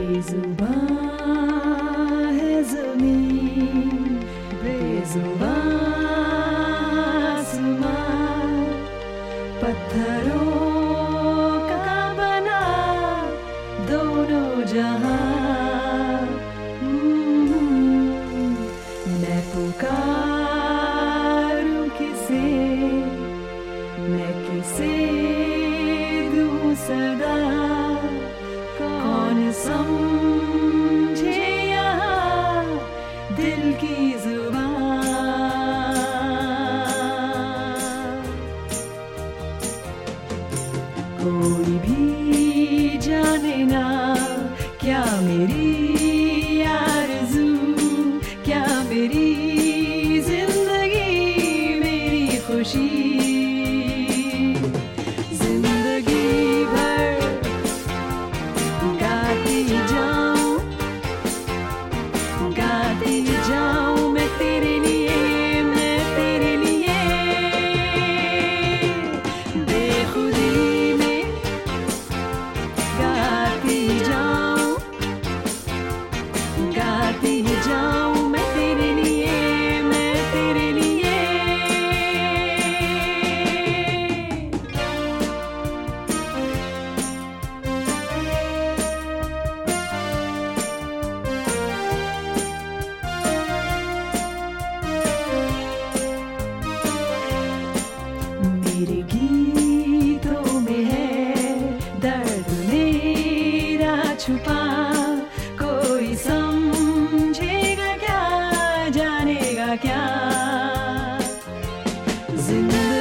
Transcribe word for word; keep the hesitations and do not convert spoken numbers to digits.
बेजुबां है ज़मीन, बेजुबां आसमां, पत्थरों का बना दोनों जहां। मैं पुकारूं किसे, मैं किसे दूं सदा, कौन समझे यहाँ दिल की जुबान। कोई भी जाने ना क्या मेरी आरज़ू, क्या मेरी जिंदगी, मेरी खुशी, जिंदगी भर गाती जाऊं, गाती जाऊं मैं तेरे लिए, मैं तेरे लिए। बेखुदी में गाती जाऊं, गाती जाऊं मैं तेरे लिए, मैं तेरे लिए। मेरे गीतों में है दर्द मेरा छुपा, कोई समझेगा क्या, जानेगा क्या। जिंदगी